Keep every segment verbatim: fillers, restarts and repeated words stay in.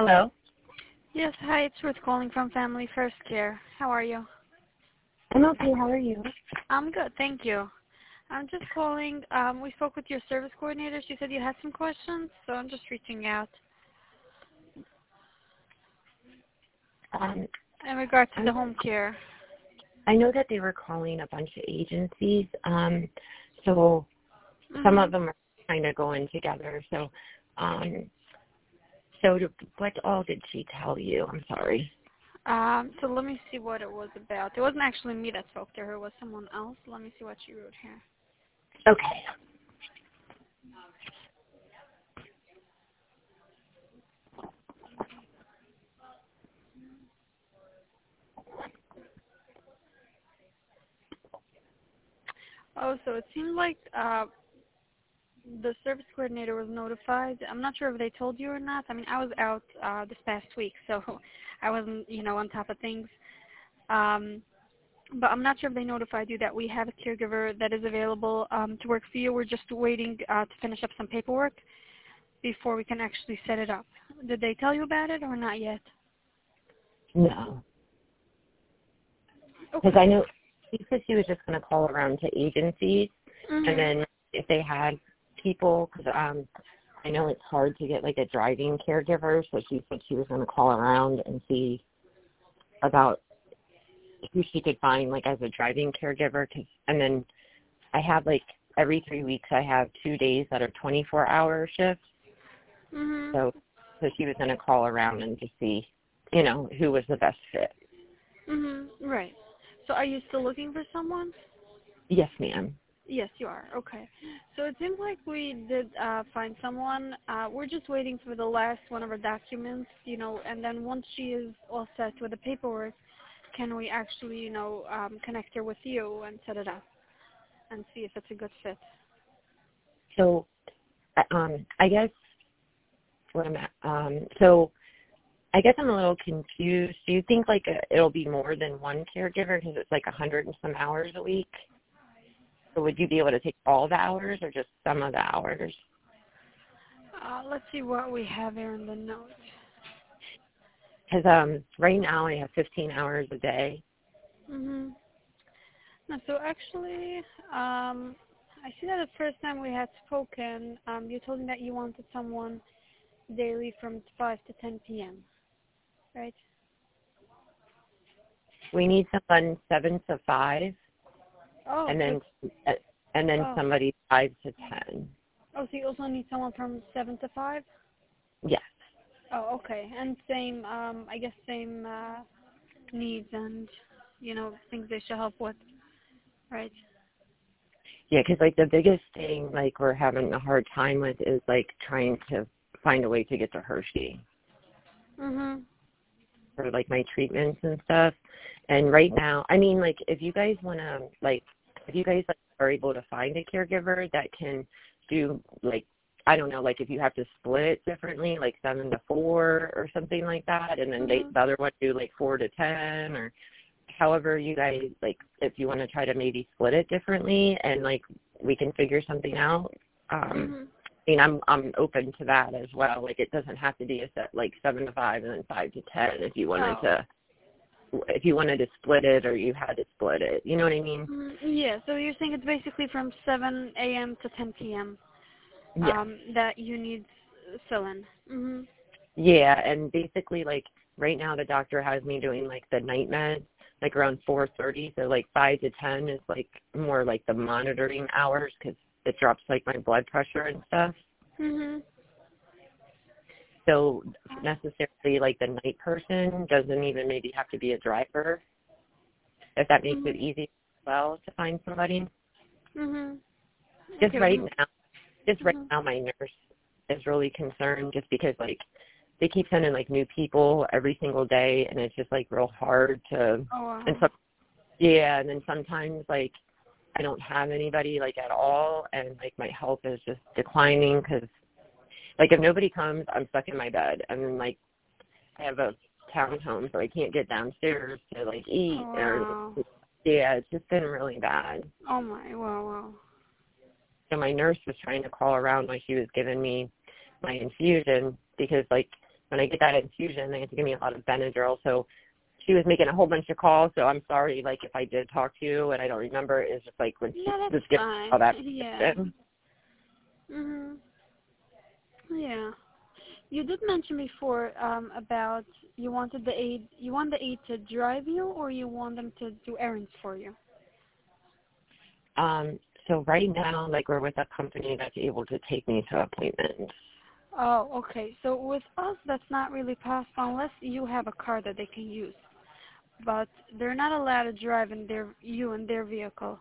Hello. Yes, hi, it's Ruth calling from Family First Care. How are you? I'm okay. How are you? I'm good, thank you. I'm just calling. Um, we spoke with your service coordinator. She said you had some questions, so I'm just reaching out Um, in regard to I, the home care. I know that they were calling a bunch of agencies, um, so some Mm-hmm. of them are kind of going together. So, um, so to, what all did she tell you? I'm sorry. Um, so let me see what it was about. It wasn't actually me that spoke to her. It was someone else. Let me see what she wrote here. Okay. Oh, so it seemed like uh, the service coordinator was notified. I'm not sure if they told you or not. I mean, I was out uh, this past week, so I wasn't, you know, on top of things. Um, but I'm not sure if they notified you that we have a caregiver that is available um, to work for you. We're just waiting uh, to finish up some paperwork before we can actually set it up. Did they tell you about it or not yet? No, because I Okay. know she said she was just going to call around to agencies, and Mhm. then if they had people, because um, I know it's hard to get like a driving caregiver, so she said she was going to call around and see about who she could find like as a driving caregiver. Cause, and then I have like every three weeks I have two days that are twenty-four hour shifts. Mhm. So, so she was going to call around and just see, you know, who was the best fit. Mhm. Right. So are you still looking for someone? Yes, ma'am. Yes, you are. Okay. So it seems like we did uh, find someone. Uh, we're just waiting for the last one of her documents, you know, and then once she is all set with the paperwork, can we actually, you know, um, connect her with you and set it up and see if it's a good fit? So, um, I guess what I'm at, um, so I guess I'm a little confused. Do you think like a, it'll be more than one caregiver because it's like a hundred and some hours a week? So would you be able to take all the hours or just some of the hours? Uh, let's see what we have here in the notes. Because um, right now I have fifteen hours a day. Mm-hmm. No, so actually, um, I see that the first time we had spoken, um, you told me that you wanted someone daily from five to ten p.m., right? We need someone seven to five, Oh, and so then it's, and then oh, somebody five to ten. oh, so you also need someone from seven to five? Yes. Oh, okay. And same, um, I guess same uh, needs and, you know, things they should help with, right? Yeah, because like the biggest thing like we're having a hard time with is like trying to find a way to get to Hershey Mhm. for like my treatments and stuff. And right now, I mean, like if you guys want to like, if you guys like, are able to find a caregiver that can do like, I don't know, like if you have to split it differently, like seven to four or something like that, and then they, Mhm. the other one do like four to ten or however you guys like, if you want to try to maybe split it differently and like we can figure something out. Um, Mhm. I mean, I'm I'm open to that as well. Like, it doesn't have to be a set like seven to five and then five to ten. If you wanted Oh. to, if you wanted to split it or you had to split it, you know what I mean? Mm, yeah. So you're saying it's basically from seven a.m. to ten p.m. Yes. Um, that you need fill-in. Mhm. Yeah, and basically, like right now, the doctor has me doing like the night meds, like around four thirty. So like five to ten is like more like the monitoring hours because it drops like my blood pressure and stuff. Mhm. So necessarily like the night person doesn't even maybe have to be a driver, if that makes it Mhm. easy as well to find somebody. Mhm. Just Okay. right mm, now, just right Mhm. now my nurse is really concerned just because like they keep sending like new people every single day and it's just like real hard to, Oh and wow. so, yeah, and then sometimes like I don't have anybody like at all and like my health is just declining because like if nobody comes, I'm stuck in my bed and then like I have a townhome, so I can't get downstairs to like eat. Oh Or wow. yeah, it's just been really bad. Oh my. Wow. Wow. So my nurse was trying to call around when she was giving me my infusion because like when I get that infusion, they have to give me a lot of Benadryl. So she was making a whole bunch of calls. So I'm sorry, like if I did talk to you and I don't remember, it's just like when she Yeah, was that's giving fine. all that. Yeah. Mhm. Yeah. You did mention before um, about you wanted the aide. You want the aide to drive you, or you want them to do errands for you? Um, so right now, like we're with a company that's able to take me to appointments. Oh, okay. So with us, that's not really possible unless you have a car that they can use. But they're not allowed to drive in their you in their vehicle.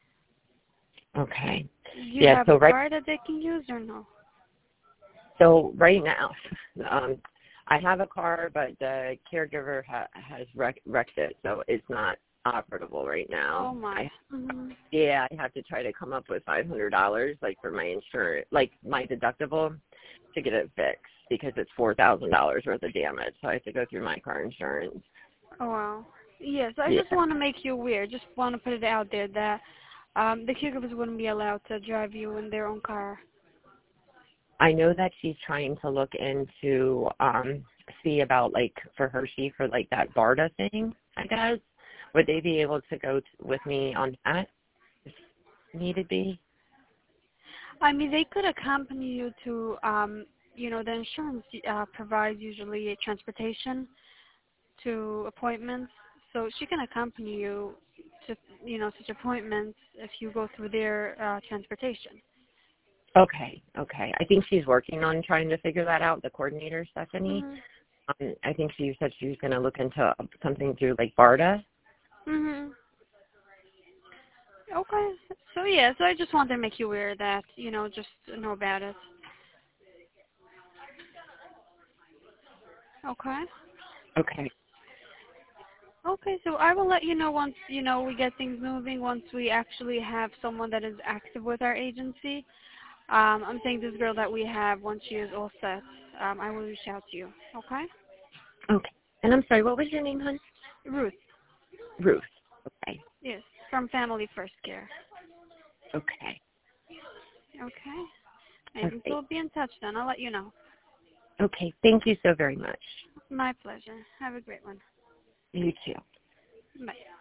Okay. Do you Yeah. have So a right. car that they can use or no? So right now, um, I have a car, but the caregiver ha- has wreck- wrecked it, so it's not operable right now. Oh my. I, Mm-hmm. yeah, I have to try to come up with five hundred dollars, like for my insurance, like my deductible, to get it fixed because it's four thousand dollars worth of damage. So I have to go through my car insurance. Oh wow. Yes, I Yeah. just want to make you aware. Just want to put it out there that um, the caregivers wouldn't be allowed to drive you in their own car. I know that she's trying to look into um see about like for Hershey for like that BARDA thing, I guess. Would they be able to go t- with me on that if needed be? I mean, they could accompany you to, um, you know, the insurance uh, provides usually transportation to appointments, so she can accompany you to, you know, such appointments if you go through their uh, transportation. Okay, okay. I think she's working on trying to figure that out, the coordinator, Stephanie. Mhm. Um, I think she said she was going to look into something through like BARDA. Mhm. Okay. So yeah, so I just wanted to make you aware of that, you know, just know about it. Okay. Okay. Okay, so I will let you know once, you know, we get things moving, once we actually have someone that is active with our agency. Um, I'm saying this girl that we have, once she is all set, um, I will reach out to you. Okay? Okay. And I'm sorry, what was your name, hon? Ruth. Ruth. Okay. Yes, from Family First Care. Okay. Okay? Amazing. So Okay. we'll be in touch then. I'll let you know. Okay. Thank you so very much. My pleasure. Have a great one. You too. Bye.